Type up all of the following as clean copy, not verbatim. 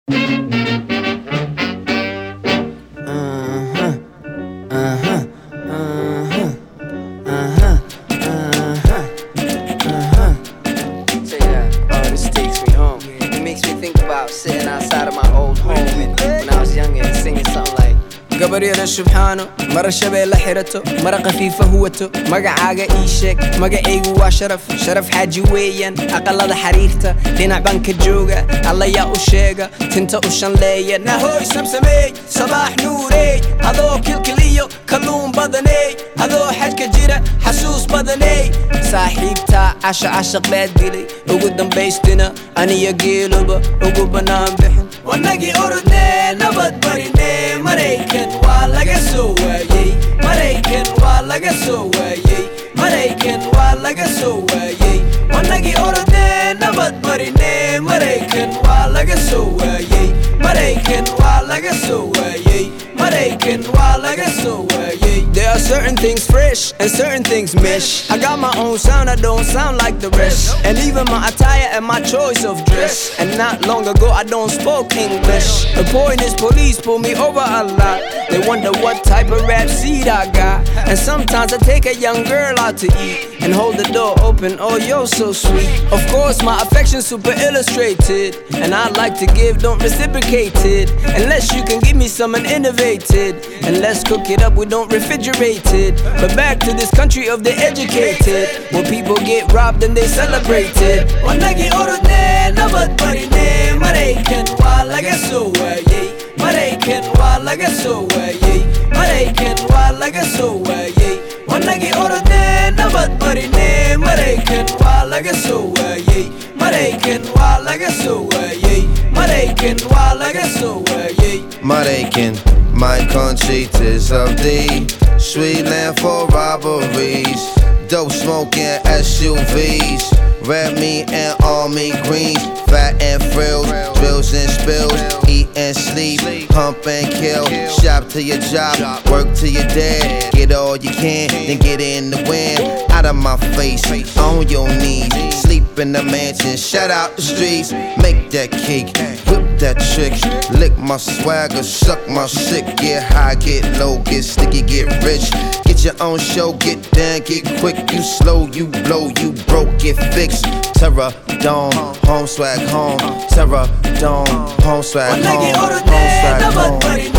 Sitting outside of my old home and when I was younger and singing something like قبرينا سبحانه مرة شبيلة حيرته مرة خفيفة هوته مقعاقة إيشك مقعيق وشرف شرف حاجي ويا أقل هذا حريقته لنا بانك الجوغة الله يا أشيقة تنتا أشان ليا نهوي سمسمي صباح نوري هذو كليو كلون بدني هذو حاج كجيرة حسوس بدني صاحبتا عشق بادلي وقدام بيستنا أني يقيلوبة وقوبنا بحن ونقي أردني نبت بريني مريكن والله سويي مريكن والله سويي مريكن والله سويي ونقي أردني نبت بريني مريكن والله سويي مريكن والله سويي مريكن والله سويي. There are certain things fresh and certain things mish. I got my own sound, I don't sound like the rest. And even my attire and my choice of dress. And not long ago I don't spoke English. The point is police pull me over a lot. They wonder what type of rap seed I got. And sometimes I take a young girl out to eat and hold the door open, oh you're so sweet. Of course my affection's super illustrated, and I like to give, don't reciprocate it. Unless you can give me something innovated, and let's cook it up, we don't refrigerate it. But back to this country of the educated, where people get robbed and they celebrate it. ونقي أردني نبت بريني مريكن والله سويي مريكن والله سويي مريكن والله سويي ونقي أردني نبت بريني مريكن والله سويي مريكن والله سويي مريكن والله سويي Maraiken, my country, 'tis of thee. Sweet land for robberies, dope smoking SUVs, red meat and army greens, fat and frills, drills and spills, eat and sleep, pump and kill, shop to your job, work to your dad, get all you can, then get in the wind, out of my face, on your knees, sleep in the mansion, shut out the streets, make that cake, whip that trick, lick my swagger, suck my shit, get high, get low, get sticky, get rich, get your own show, get down, get quick, you slow, you blow, you broke, get fixed, terror, dome, home swag, home, terror, dome, home swag, home, home swag, home,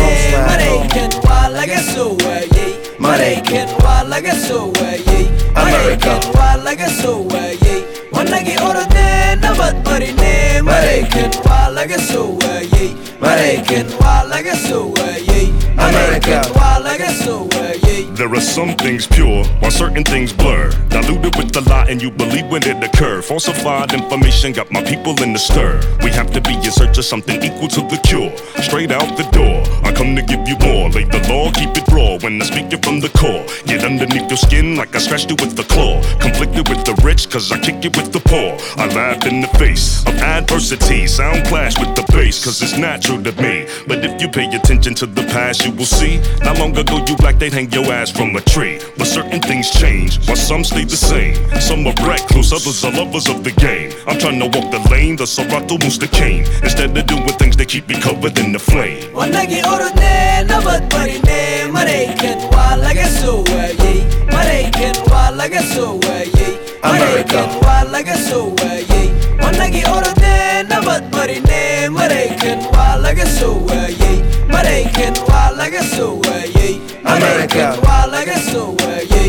مريكن والله سويي مريكن والله سويي مريكن والله سويي ونقي أردني نبت بريني مريكن والله سويي مريكن والله سويي مريكن والله سويي. There are some things pure, while certain things blur. Diluted with the lie and you believe when it occur. Falsified information got my people in the stir. We have to be in search of something equal to the cure. Straight out the door, I come to give you more. Lay the law, keep it raw when I speak it from the core. Get underneath your skin like I scratched it with the claw. Conflicted with the rich, cause I kick it with the poor. I laughed in the face of adversity. Sound clash with the bass, cause it's natural to me. But if you pay attention to the past, you will see. Not long ago you black, they'd hang your ass from a tree. But certain things change, while some stay the same. Some are recluse, others are lovers of the game. I'm trying to walk the lane, the Serato moves the cane. Instead of doing things that keep me covered in the flame. ونقي أردني نبت بريني مريكن والله سويي مريكن والله سويي مريكن والله سويي ونقي أردني نبت بريني مريكن والله سويي مريكن والله سويي مريكن والله سويي.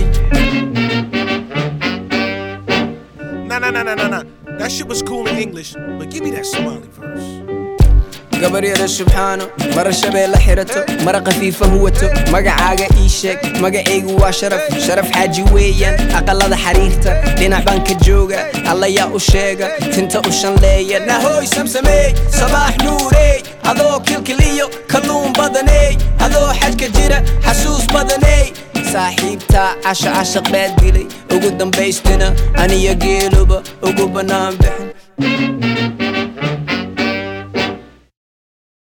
Nah. That shit was cool in English, but give me that Somali verse. قبرينا سبحانه مرة شبيلة حيرته مرة خفيفة هوته مقعاقة إيشك مقعيق وشرف شرف حاجي ويا أقل هذا حريقته لنا بانك الجوغة الله يا أشيقة تنتا أشان ليا نهوي سمسمي صباح نوري هذو كليو كلون بدني هذو حاج كجيرة حسوس بدني صاحبتا عشق بادلي وقدام بيستنا أني يقيلوبة وقوبنا بحن